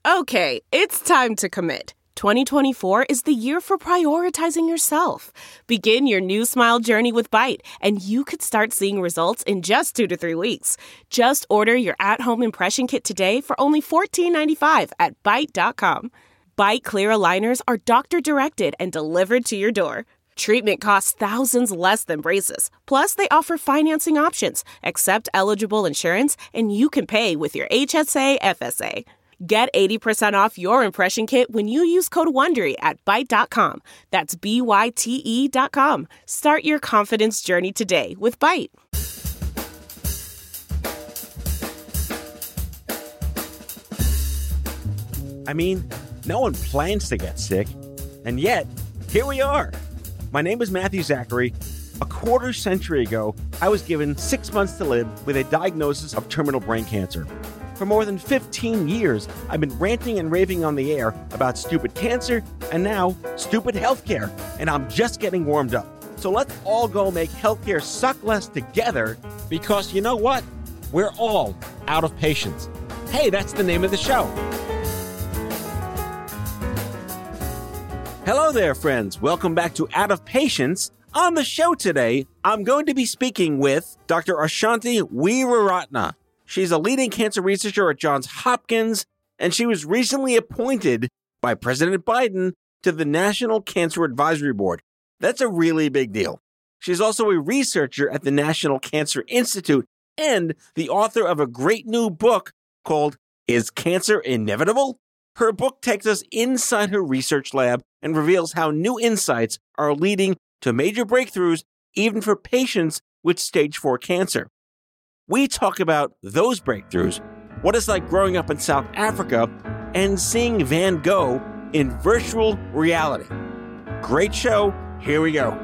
Okay, it's time to commit. 2024 is the year for prioritizing yourself. Begin your new smile journey with Byte, and you could start seeing results in just 2 to 3 weeks. Just order your at-home impression kit today for only $14.95 at Byte.com. Byte Clear aligners are doctor-directed and delivered to your door. Treatment costs thousands less than braces. Plus, they offer financing options, accept eligible insurance, and you can pay with your HSA FSA. Get 80% off your impression kit when you use code WONDERY at Byte.com. That's BYTE.com. Start your confidence journey today with Byte. I mean, no one plans to get sick, and yet, here we are. My name is Matthew Zachary. A quarter century ago, I was given 6 months to live with a diagnosis of terminal brain cancer. For more than 15 years, I've been ranting and raving on the air about stupid cancer and now stupid healthcare, and I'm just getting warmed up. So let's all go make healthcare suck less together, because you know what? We're all out of patience. Hey, that's the name of the show. Hello there, friends. Welcome back to Out of Patience. On the show today, I'm going to be speaking with Dr. Ashanti Weeraratne. She's a leading cancer researcher at Johns Hopkins, and she was recently appointed by President Biden to the National Cancer Advisory Board. That's a really big deal. She's also a researcher at the National Cancer Institute and the author of a great new book called Is Cancer Inevitable? Her book takes us inside her research lab and reveals how new insights are leading to major breakthroughs even for patients with stage 4 cancer. We talk about those breakthroughs, what it's like growing up in South Africa, and seeing Van Gogh in virtual reality. Great show. Here we go.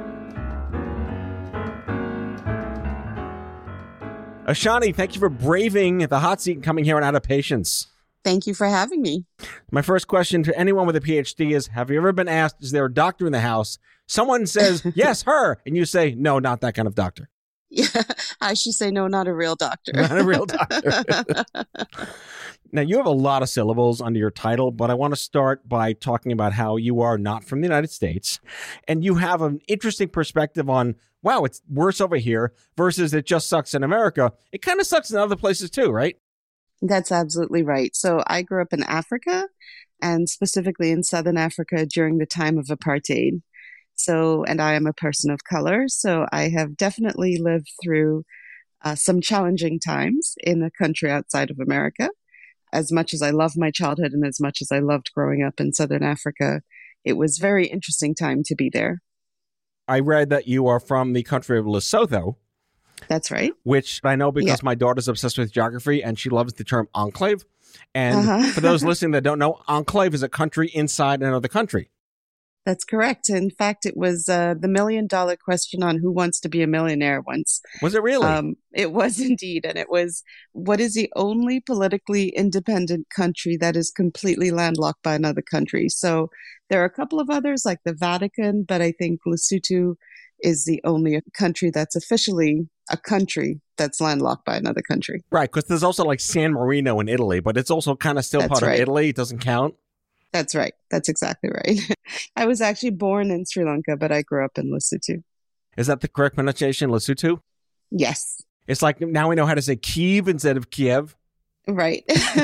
Ashanti, thank you for braving the hot seat and coming here on Out of Patience. Thank you for having me. My first question to anyone with a PhD is, have you ever been asked, is there a doctor in the house? Someone says, yes, her. And you say, no, not that kind of doctor. Yeah, I should say no, not a real doctor. Not a real doctor. Now, you have a lot of syllables under your title, but I want to start by talking about how you are not from the United States. And you have an interesting perspective on, wow, it's worse over here versus it just sucks in America. It kind of sucks in other places too, right? That's absolutely right. So I grew up in Africa, and specifically in Southern Africa during the time of apartheid. And I am a person of color, so I have definitely lived through some challenging times in a country outside of America. As much as I love my childhood and as much as I loved growing up in Southern Africa, it was a very interesting time to be there. I read that you are from the country of Lesotho. That's right. Which I know because my daughter's obsessed with geography and she loves the term enclave. And for those listening that don't know, enclave is a country inside another country. That's correct. In fact, it was the $1 million question on Who Wants to Be a Millionaire once. Was it really? It was indeed. And it was, what is the only politically independent country that is completely landlocked by another country? So there are a couple of others like the Vatican, but I think Lesotho is the only country that's officially a country that's landlocked by another country. Right, because there's also like San Marino in Italy, but it's also kind of still part of Italy. It doesn't count. That's right. That's exactly right. I was actually born in Sri Lanka, but I grew up in Lesotho. Is that the correct pronunciation, Lesotho? Yes. It's like now we know how to say Kyiv instead of Kiev. Right.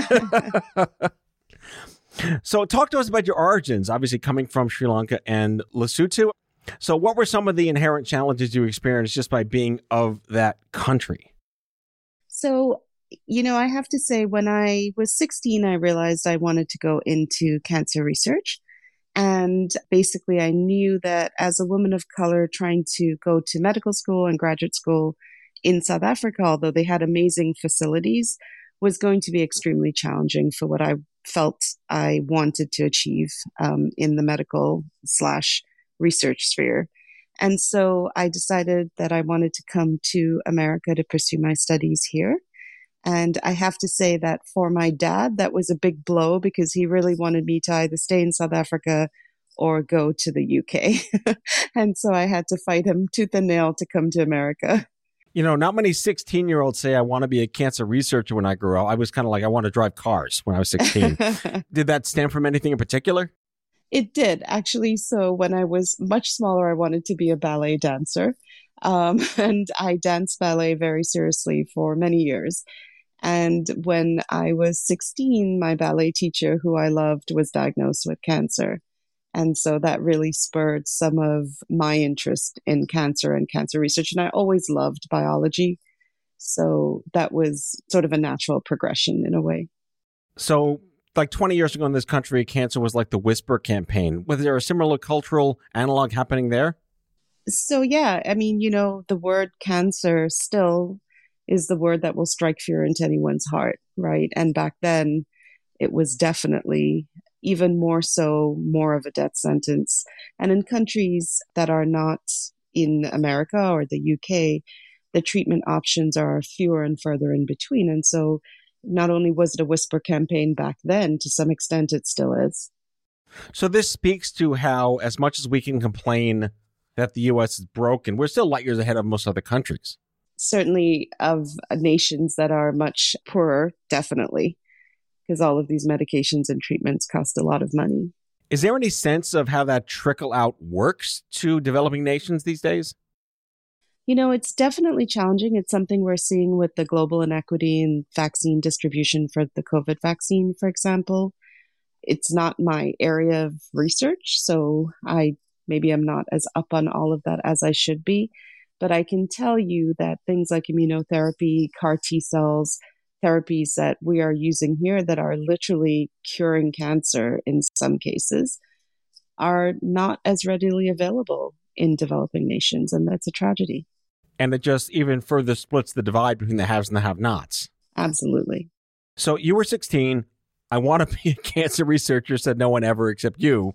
So talk to us about your origins, obviously coming from Sri Lanka and Lesotho. So what were some of the inherent challenges you experienced just by being of that country? So, I have to say, when I was 16, I realized I wanted to go into cancer research. And basically, I knew that as a woman of color trying to go to medical school and graduate school in South Africa, although they had amazing facilities, was going to be extremely challenging for what I felt I wanted to achieve in the medical/research sphere. And so I decided that I wanted to come to America to pursue my studies here. And I have to say that for my dad, that was a big blow because he really wanted me to either stay in South Africa or go to the UK. And so I had to fight him tooth and nail to come to America. Not many 16-year-olds say I want to be a cancer researcher when I grew up. I was kind of like, I want to drive cars when I was 16. Did that stem from anything in particular? It did, actually. So when I was much smaller, I wanted to be a ballet dancer. And I danced ballet very seriously for many years. And when I was 16, my ballet teacher, who I loved, was diagnosed with cancer. And so that really spurred some of my interest in cancer and cancer research. And I always loved biology. So that was sort of a natural progression in a way. So like 20 years ago in this country, cancer was like the whisper campaign. Was there a similar cultural analog happening there? So, yeah, I mean, the word cancer still is the word that will strike fear into anyone's heart, right? And back then, it was definitely even more so, more of a death sentence. And in countries that are not in America or the UK, the treatment options are fewer and further in between. And so not only was it a whisper campaign back then, to some extent it still is. So this speaks to how, as much as we can complain that the U.S. is broken, we're still light years ahead of most other countries. Certainly of nations that are much poorer, definitely, because all of these medications and treatments cost a lot of money. Is there any sense of how that trickle out works to developing nations these days? It's definitely challenging. It's something we're seeing with the global inequity in vaccine distribution for the COVID vaccine, for example. It's not my area of research, so maybe I'm not as up on all of that as I should be. But I can tell you that things like immunotherapy, CAR T cells, therapies that we are using here that are literally curing cancer in some cases are not as readily available in developing nations. And that's a tragedy. And it just even further splits the divide between the haves and the have-nots. Absolutely. So you were 16. I want to be a cancer researcher, said no one ever except you.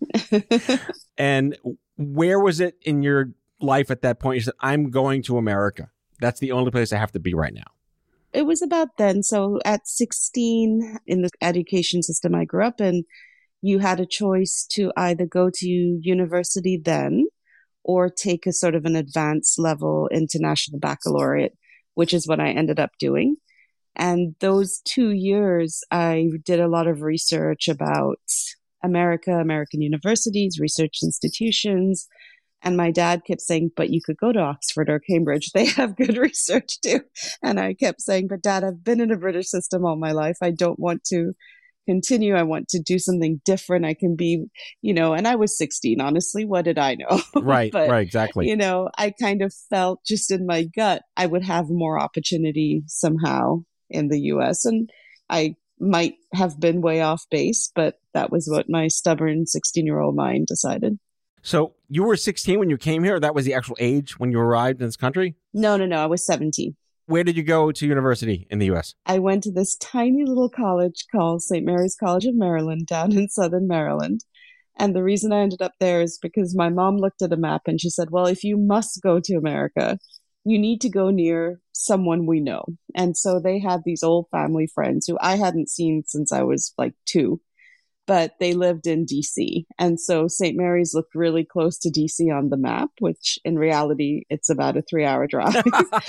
And where was it in your life at that point? You said, I'm going to America. That's the only place I have to be right now. It was about then. So at 16, in the education system I grew up in, you had a choice to either go to university then or take a sort of an advanced level international baccalaureate, which is what I ended up doing. And those 2 years, I did a lot of research about America, American universities, research institutions. And my dad kept saying, but you could go to Oxford or Cambridge. They have good research too. And I kept saying, but Dad, I've been in a British system all my life. I don't want to continue. I want to do something different. I can be, and I was 16, honestly. What did I know? Right, but, right, exactly. I kind of felt just in my gut, I would have more opportunity somehow in the US. And I might have been way off base, but that was what my stubborn 16-year-old mind decided. So you were 16 when you came here? That was the actual age when you arrived in this country? No. I was 17. Where did you go to university in the U.S.? I went to this tiny little college called St. Mary's College of Maryland down in Southern Maryland. And the reason I ended up there is because my mom looked at a map and she said, well, if you must go to America, you need to go near someone we know. And so they had these old family friends who I hadn't seen since I was like 2. But they lived in DC. And so St. Mary's looked really close to DC on the map, which in reality, it's about a 3-hour drive.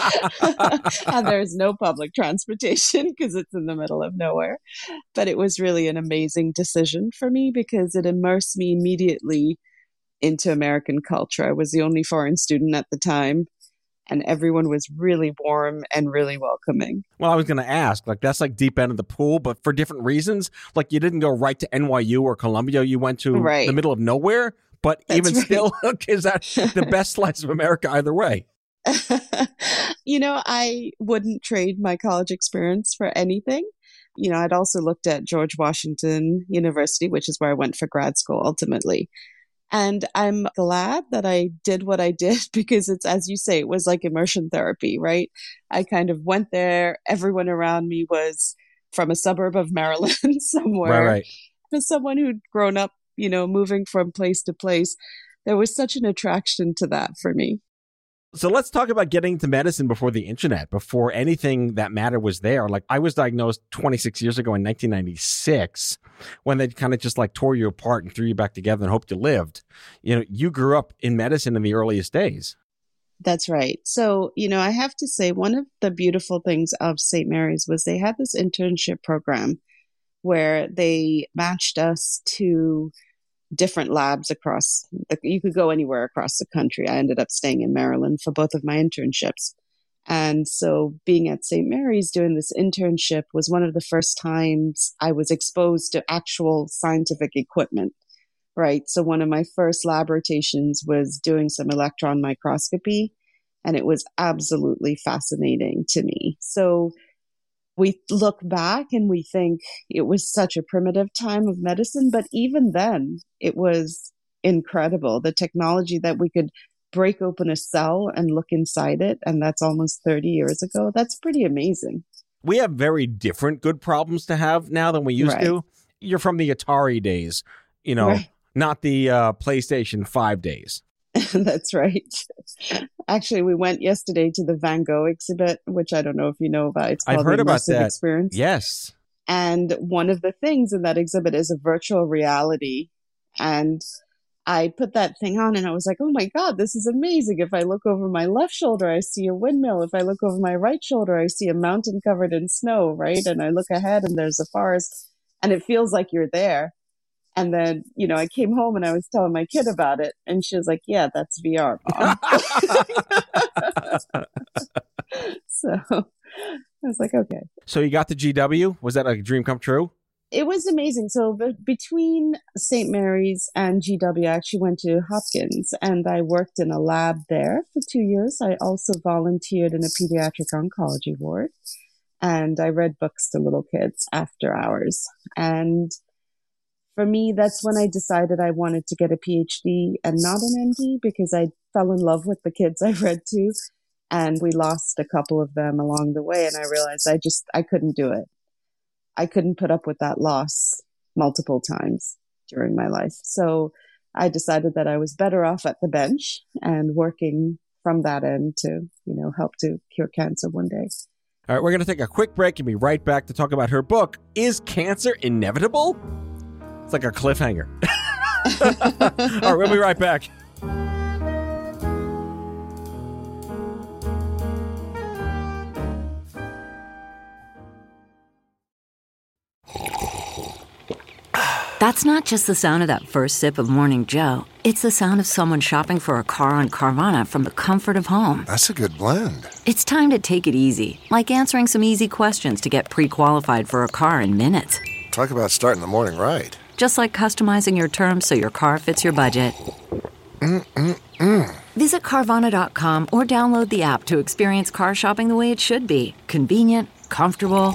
And there's no public transportation because it's in the middle of nowhere. But it was really an amazing decision for me because it immersed me immediately into American culture. I was the only foreign student at the time. And everyone was really warm and really welcoming. Well, I was going to ask, that's like deep end of the pool, but for different reasons. Like you didn't go right to NYU or Columbia. You went to the middle of nowhere. But that's even still, is that the best slice of America either way? I wouldn't trade my college experience for anything. I'd also looked at George Washington University, which is where I went for grad school ultimately. And I'm glad that I did what I did because it's, as you say, it was like immersion therapy, right? I kind of went there. Everyone around me was from a suburb of Maryland somewhere. Right. As someone who'd grown up, moving from place to place, there was such an attraction to that for me. So let's talk about getting into medicine before the internet, before anything that mattered was there. Like I was diagnosed 26 years ago in 1996 when they kind of just like tore you apart and threw you back together and hoped you lived. You grew up in medicine in the earliest days. That's right. So, I have to say one of the beautiful things of St. Mary's was they had this internship program where they matched us to different labs you could go anywhere across the country. I ended up staying in Maryland for both of my internships. And so being at St. Mary's doing this internship was one of the first times I was exposed to actual scientific equipment, right? So one of my first lab rotations was doing some electron microscopy, and it was absolutely fascinating to me. So we look back and we think it was such a primitive time of medicine, but even then it was incredible. The technology that we could break open a cell and look inside it, and that's almost 30 years ago. That's pretty amazing. We have very different good problems to have now than we used to. You're from the Atari days, not the PlayStation 5 days. That's right. Actually, we went yesterday to the Van Gogh exhibit, which I don't know if you know about. It's called I've heard about that. Experience. Yes. And one of the things in that exhibit is a virtual reality. And I put that thing on and I was like, oh my God, this is amazing. If I look over my left shoulder, I see a windmill. If I look over my right shoulder, I see a mountain covered in snow, right? And I look ahead and there's a forest and it feels like you're there. And then, I came home and I was telling my kid about it. And she was like, yeah, that's VR, Mom. So I was like, okay. So you got the GW? Was that a dream come true? It was amazing. So between St. Mary's and GW, I actually went to Hopkins and I worked in a lab there for 2 years. I also volunteered in a pediatric oncology ward. And I read books to little kids after hours. And for me, that's when I decided I wanted to get a PhD and not an MD because I fell in love with the kids I read to. And we lost a couple of them along the way. And I realized I couldn't do it. I couldn't put up with that loss multiple times during my life. So I decided that I was better off at the bench and working from that end to, help to cure cancer one day. All right, we're going to take a quick break and be right back to talk about her book, Is Cancer Inevitable? It's like a cliffhanger. All right, we'll be right back. That's not just the sound of that first sip of Morning Joe. It's the sound of someone shopping for a car on Carvana from the comfort of home. That's a good blend. It's time to take it easy, like answering some easy questions to get pre-qualified for a car in minutes. Talk about starting the morning right. Just like customizing your terms so your car fits your budget. Visit Carvana.com or download the app to experience car shopping the way it should be. Convenient, comfortable.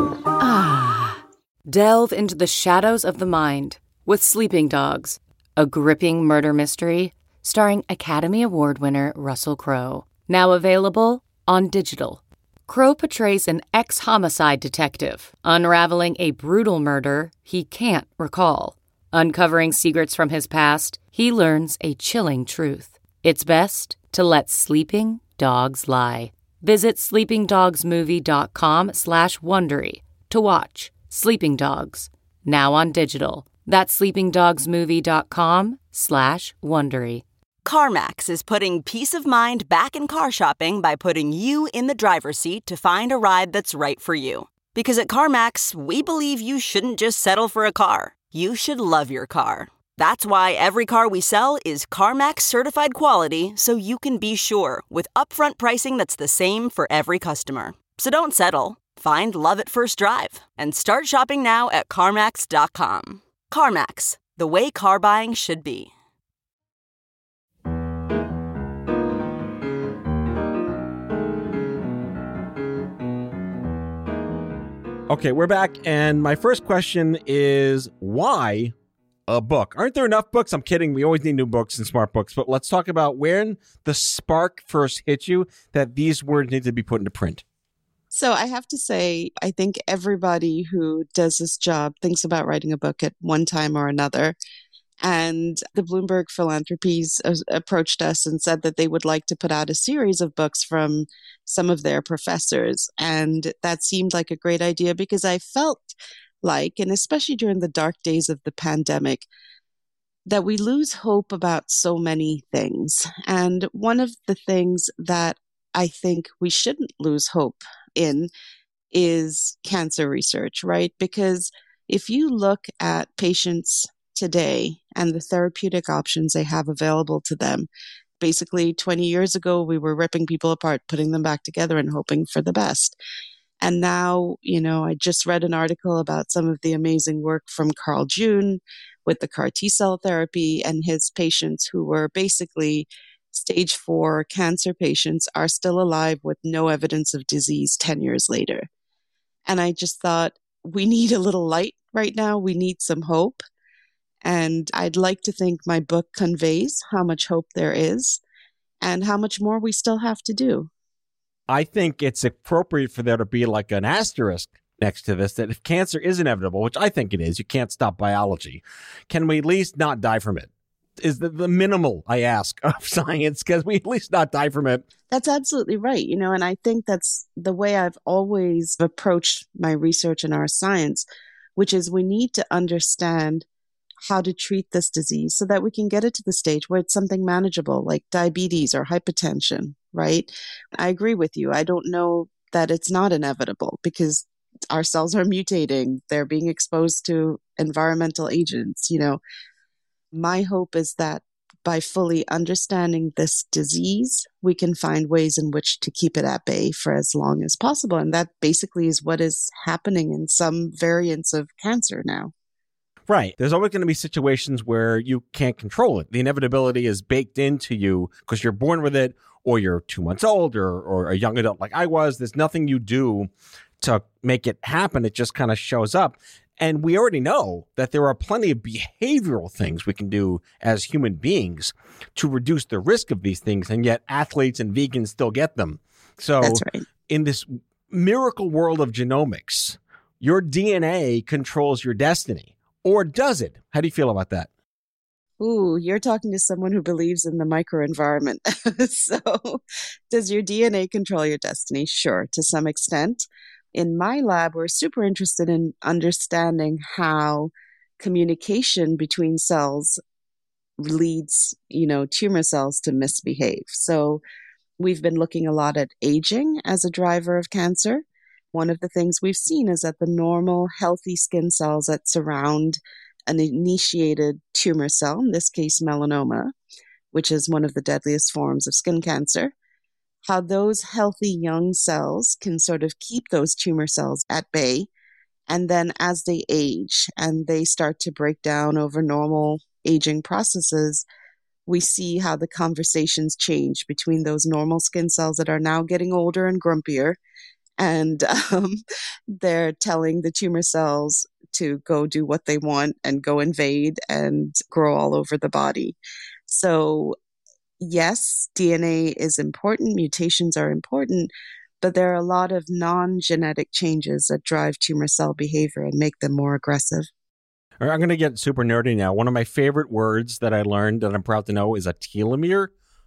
Delve into the shadows of the mind with Sleeping Dogs, a gripping murder mystery starring Academy Award winner Russell Crowe. Now available on digital. Crowe portrays an ex-homicide detective unraveling a brutal murder he can't recall. Uncovering secrets from his past, he learns a chilling truth. It's best to let sleeping dogs lie. Visit sleepingdogsmovie.com/Wondery to watch Sleeping Dogs, now on digital. That's sleepingdogsmovie.com/Wondery. CarMax is putting peace of mind back in car shopping by putting you in the driver's seat to find a ride that's right for you. Because at CarMax, we believe you shouldn't just settle for a car. You should love your car. That's why every car we sell is CarMax certified quality, so you can be sure with upfront pricing that's the same for every customer. So don't settle. Find love at first drive and start shopping now at CarMax.com. CarMax, the way car buying should be. Okay, we're back, and my first question is, why a book? Aren't there enough books? I'm kidding. We always need new books and smart books, but let's talk about when the spark first hit you that these words need to be put into print. So I have to say, I think everybody who does this job thinks about writing a book at one time or another. And the Bloomberg Philanthropies approached us and said that they would like to put out a series of books from some of their professors. And that seemed like a great idea because I felt like, and especially during the dark days of the pandemic, that we lose hope about so many things. And one of the things that I think we shouldn't lose hope in is cancer research, right? Because if you look at patients today and the therapeutic options they have available to them, basically 20 years ago, we were ripping people apart, putting them back together and hoping for the best. And now, I just read an article about some of the amazing work from Carl June with the CAR T-cell therapy, and his patients who were basically stage 4 cancer patients are still alive with no evidence of disease 10 years later. And I just thought, we need a little light right now. We need some hope. And I'd like to think my book conveys how much hope there is and how much more we still have to do. I think it's appropriate for there to be like an asterisk next to this, that if cancer is inevitable, which I think it is, you can't stop biology, can we at least not die from it? Is the minimal I ask of science. Can we at least not die from it? That's absolutely right. And I think that's the way I've always approached my research in our science, which is we need to understand how to treat this disease so that we can get it to the stage where it's something manageable, like diabetes or hypertension, right? I agree with you. I don't know that it's not inevitable because our cells are mutating. They're being exposed to environmental agents. My hope is that by fully understanding this disease, we can find ways in which to keep it at bay for as long as possible. And that basically is what is happening in some variants of cancer now. Right. There's always going to be situations where you can't control it. The inevitability is baked into you because you're born with it, or you're 2 months old, or a young adult like I was. There's nothing you do to make it happen. It just kind of shows up. And we already know that there are plenty of behavioral things we can do as human beings to reduce the risk of these things. And yet athletes and vegans still get them. So that's right. In this miracle world of genomics, your DNA controls your destiny. Or does it? How do you feel about that? Ooh, you're talking to someone who believes in the microenvironment. So does your DNA control your destiny? Sure, to some extent. In my lab, we're super interested in understanding how communication between cells leads, tumor cells to misbehave. So we've been looking a lot at aging as a driver of cancer. One of the things we've seen is that the normal healthy skin cells that surround an initiated tumor cell, in this case melanoma, which is one of the deadliest forms of skin cancer, how those healthy young cells can sort of keep those tumor cells at bay. And then as they age and they start to break down over normal aging processes, we see how the conversations change between those normal skin cells that are now getting older and grumpier. And they're telling the tumor cells to go do what they want and go invade and grow all over the body. So yes, DNA is important, mutations are important, but there are a lot of non-genetic changes that drive tumor cell behavior and make them more aggressive. I'm going to get super nerdy now. One of my favorite words that I learned that I'm proud to know is a telomere.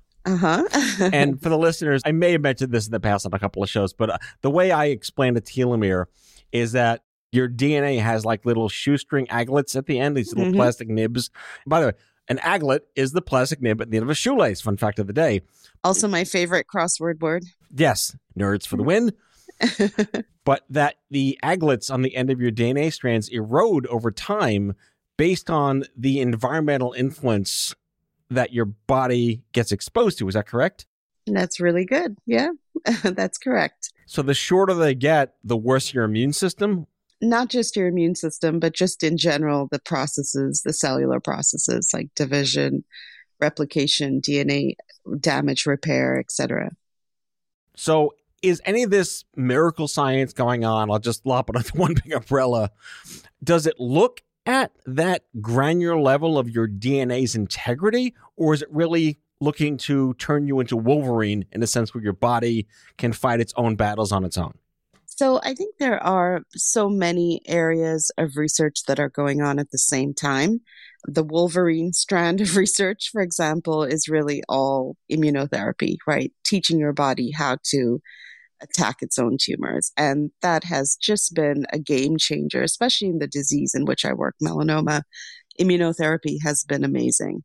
And for the listeners, I may have mentioned this in the past on a couple of shows, but the way I explain a telomere is that your DNA has like little shoestring aglets at the end, these little plastic nibs. By the way, an aglet is the plastic nib at the end of a shoelace. Fun fact of the day. Also my favorite crossword word. Yes, nerds for the win. But that the aglets on the end of your DNA strands erode over time based on the environmental influence that your body gets exposed to. Is that correct? That's really good. Yeah, that's correct. So the shorter they get, the worse your immune system? Not just your immune system, but just in general, the processes, the cellular processes like division, replication, DNA damage, repair, etc. So is any of this miracle science going on? I'll just lop it under one big umbrella. Does it look at that granular level of your DNA's integrity, or is it really looking to turn you into Wolverine in a sense where your body can fight its own battles on its own? So I think there are so many areas of research that are going on at the same time. The Wolverine strand of research, for example, is really all immunotherapy, right? Teaching your body how to attack its own tumors. And that has just been a game changer, especially in the disease in which I work, melanoma. immunotherapy has been amazing.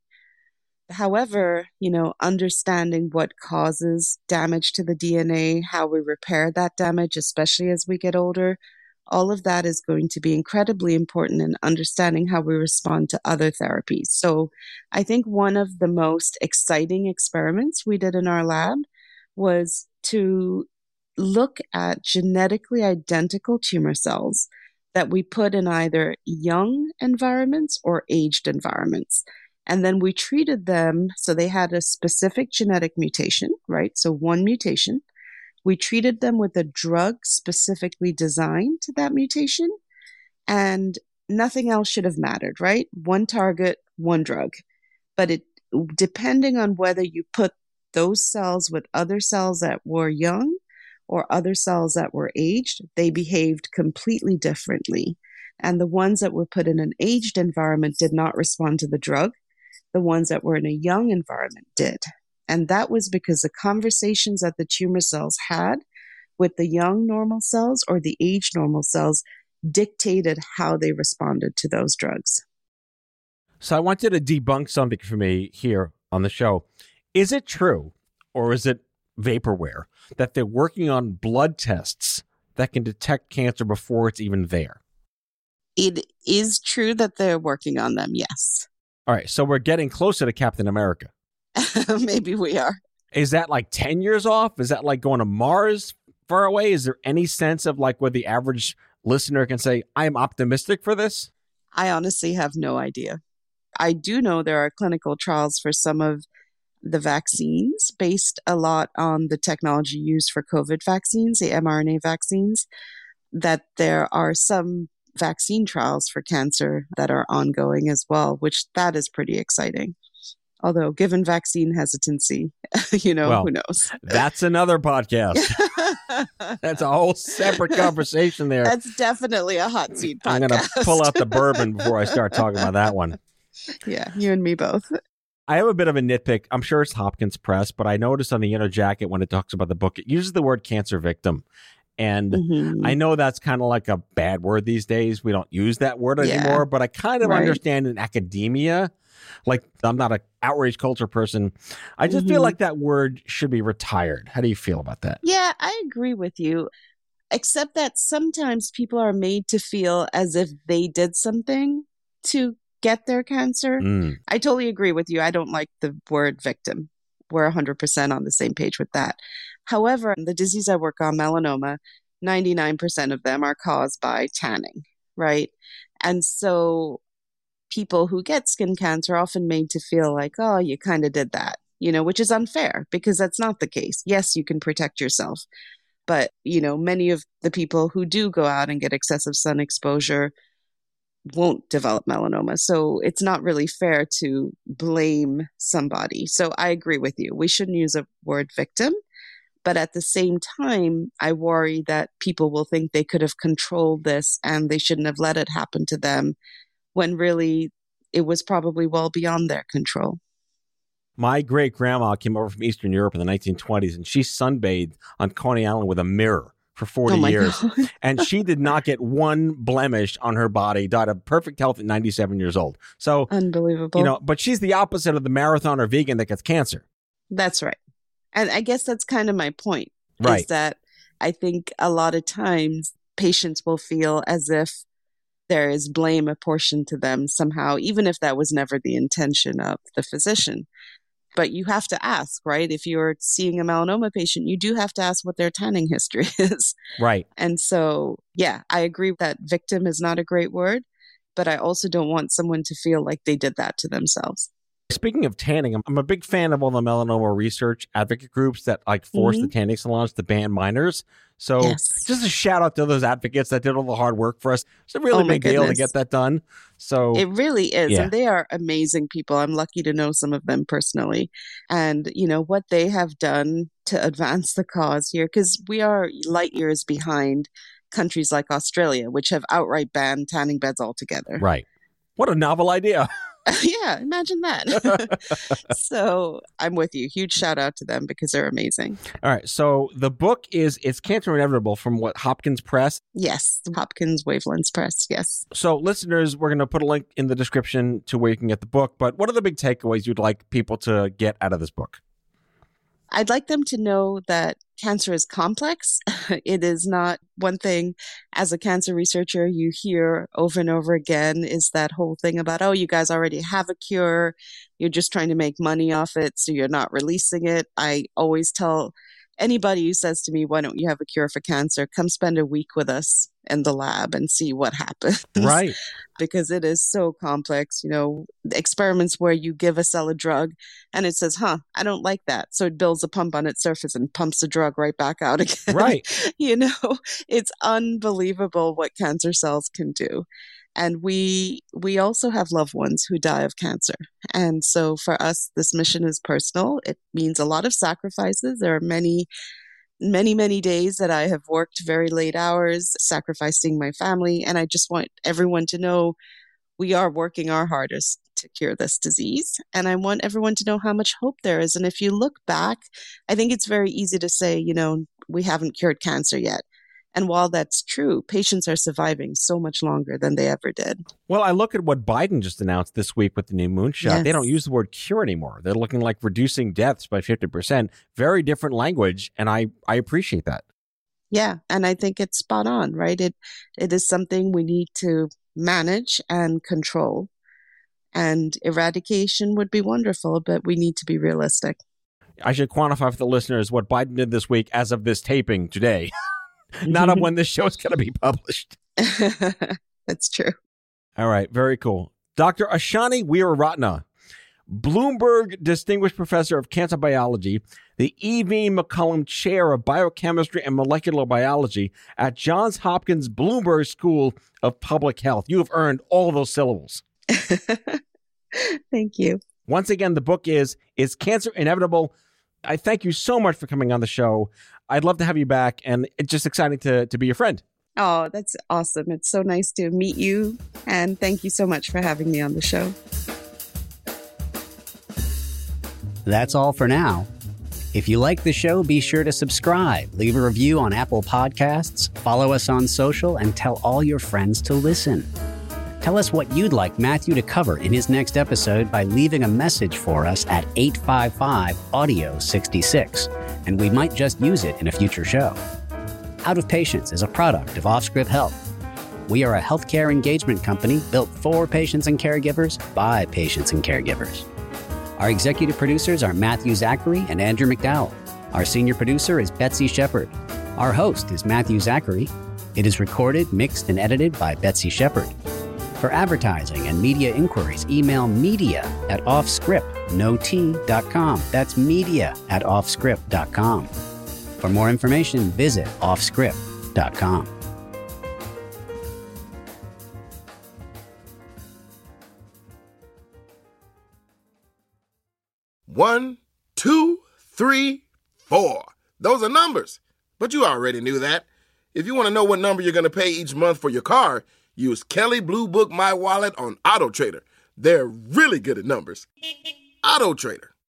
However, understanding what causes damage to the DNA, how we repair that damage, especially as we get older, all of that is going to be incredibly important in understanding how we respond to other therapies. So I think one of the most exciting experiments we did in our lab was to look at genetically identical tumor cells that we put in either young environments or aged environments. And then we treated them, so they had a specific genetic mutation, right? So one mutation. We treated them with a drug specifically designed to that mutation, and nothing else should have mattered, right? One target, one drug. But depending on whether you put those cells with other cells that were young or other cells that were aged, they behaved completely differently. And the ones that were put in an aged environment did not respond to the drug. The ones that were in a young environment did. And that was because the conversations that the tumor cells had with the young normal cells or the aged normal cells dictated how they responded to those drugs. So I want you to debunk something for me here on the show. Is it true, or is it vaporware, that they're working on blood tests that can detect cancer before it's even there? It is true that they're working on them, yes. All right, so we're getting closer to Captain America. Maybe we are. Is that like 10 years off? Is that like going to Mars far away? Is there any sense of like where the average listener can say, I'm optimistic for this? I honestly have no idea. I do know there are clinical trials for some of the vaccines based a lot on the technology used for COVID vaccines, the mRNA vaccines, that there are some vaccine trials for cancer that are ongoing as well, which that is pretty exciting. Although given vaccine hesitancy, who knows? That's another podcast. That's a whole separate conversation there. That's definitely a hot seat podcast. I'm going to pull out the bourbon before I start talking about that one. Yeah, you and me both. I have a bit of a nitpick. I'm sure it's Hopkins Press, but I noticed on the inner jacket when it talks about the book, it uses the word cancer victim. And I know that's kind of like a bad word these days. We don't use that word anymore, but I kind of understand in academia, like I'm not an outrage culture person. I just feel like that word should be retired. How do you feel about that? Yeah, I agree with you, except that sometimes people are made to feel as if they did something to get their cancer. I totally agree with you. I don't like the word victim. We're 100% on the same page with that. However, the disease I work on, melanoma, 99% of them are caused by tanning, right? And so people who get skin cancer are often made to feel like, oh, you kind of did that, which is unfair because that's not the case. Yes, you can protect yourself. But, many of the people who do go out and get excessive sun exposure won't develop melanoma. So it's not really fair to blame somebody. So I agree with you. We shouldn't use a word victim. But at the same time, I worry that people will think they could have controlled this and they shouldn't have let it happen to them when really it was probably well beyond their control. My great-grandma came over from Eastern Europe in the 1920s, and she sunbathed on Coney Island with a mirror for 40 years. God. And she did not get one blemish on her body, died of perfect health at 97 years old. So unbelievable. But she's the opposite of the marathoner vegan that gets cancer. That's right. And I guess that's kind of my point, right, is that I think a lot of times patients will feel as if there is blame apportioned to them somehow, even if that was never the intention of the physician. But you have to ask, right? If you're seeing a melanoma patient, you do have to ask what their tanning history is. Right. And so, yeah, I agree that victim is not a great word, but I also don't want someone to feel like they did that to themselves. Speaking of tanning, I'm a big fan of all the melanoma research advocate groups that like force the tanning salons to ban minors. So just a shout out to those advocates that did all the hard work for us. It's a really big deal to get that done. So it really is. Yeah. And they are amazing people. I'm lucky to know some of them personally. And, what they have done to advance the cause here, because we are light years behind countries like Australia, which have outright banned tanning beds altogether. Right. What a novel idea. Yeah, imagine that. So I'm with you. Huge shout out to them because they're amazing. All right. So the book is It's Cancer Inevitable from what, Hopkins Press? Yes, the Hopkins Wavelengths Press. Yes. So listeners, we're going to put a link in the description to where you can get the book. But what are the big takeaways you'd like people to get out of this book? I'd like them to know that cancer is complex. It is not one thing. As a cancer researcher, you hear over and over again is that whole thing about, oh, you guys already have a cure. You're just trying to make money off it, so you're not releasing it. I always tell anybody who says to me, why don't you have a cure for cancer? Come spend a week with us in the lab and see what happens. Right. Because it is so complex. You know, experiments where you give a cell a drug and it says, I don't like that. So it builds a pump on its surface and pumps the drug right back out again. Right. You know, it's unbelievable what cancer cells can do. And we also have loved ones who die of cancer. And so for us, this mission is personal. It means a lot of sacrifices. There are many days that I have worked very late hours, sacrificing my family. And I just want everyone to know we are working our hardest to cure this disease. And I want everyone to know how much hope there is. And if you look back, I think it's very easy to say, you know, we haven't cured cancer yet. And while that's true, patients are surviving so much longer than they ever did. Well, I look at what Biden just announced this week with the new moonshot. Yes. They don't use the word cure anymore. They're looking like reducing deaths by 50%. Very different language, and I appreciate that. Yeah, and I think it's spot on, right? It is something we need to manage and control. And eradication would be wonderful, but we need to be realistic. I should quantify for the listeners what Biden did this week as of this taping today. Not on when this show is going to be published. That's true. All right. Very cool. Dr. Ashani Weeraratne, Bloomberg Distinguished Professor of Cancer Biology, the E.V. McCollum Chair of Biochemistry and Molecular Biology at Johns Hopkins Bloomberg School of Public Health. You have earned all those syllables. Thank you. Once again, the book is Cancer Inevitable? I thank you so much for coming on the show. I'd love to have you back, and it's just exciting to be your friend. Oh, that's awesome. It's so nice to meet you, and thank you so much for having me on the show. That's all for now. If you like the show, be sure to subscribe, leave a review on Apple Podcasts, follow us on social, and tell all your friends to listen. Tell us what you'd like Matthew to cover in his next episode by leaving a message for us at 855-AUDIO-66, and we might just use it in a future show. Out of Patients is a product of Offscript Health. We are a healthcare engagement company built for patients and caregivers by patients and caregivers. Our executive producers are Matthew Zachary and Andrew McDowell. Our senior producer is Betsy Shepard. Our host is Matthew Zachary. It is recorded, mixed, and edited by Betsy Shepard. For advertising and media inquiries, email media@offscript.com. That's media@offscript.com. For more information, visit offscript.com. One, two, three, four. Those are numbers. But you already knew that. If you want to know what number you're going to pay each month for your car, use Kelley Blue Book My Wallet on AutoTrader. They're really good at numbers. AutoTrader.